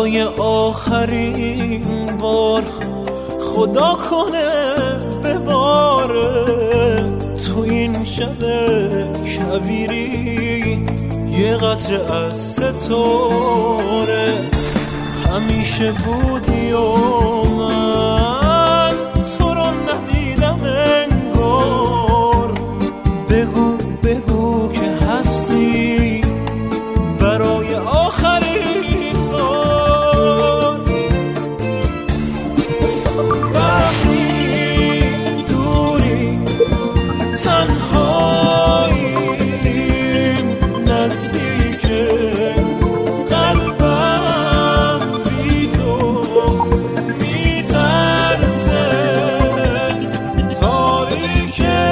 برای آخرین بار خدا کنه بباره تو این شب کویری یه قطره از ستاره. همیشه بودی و من تو رو ندیدم انگار. بگو بگو که هستی برای آخرین بار. وقتی دوری تنهاییم نزدیک قلبم بی تو میترسه تاریکه.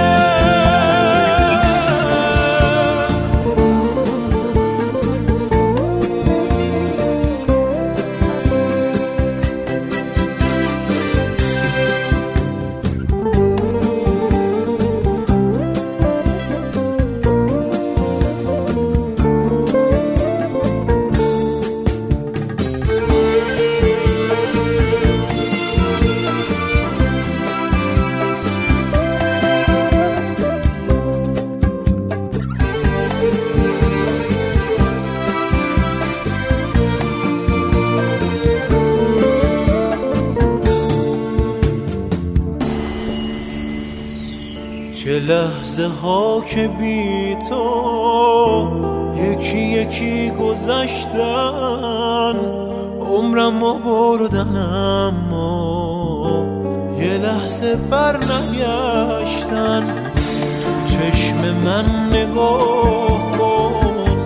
چه لحظه ها که بی تو یکی یکی گذشتن، عمرمو بردن اما یه لحظه بر نگشتن. تو چشم من نگاه کن،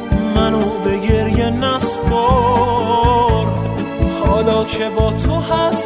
منو به گریه نسپار، حالا که با تو هست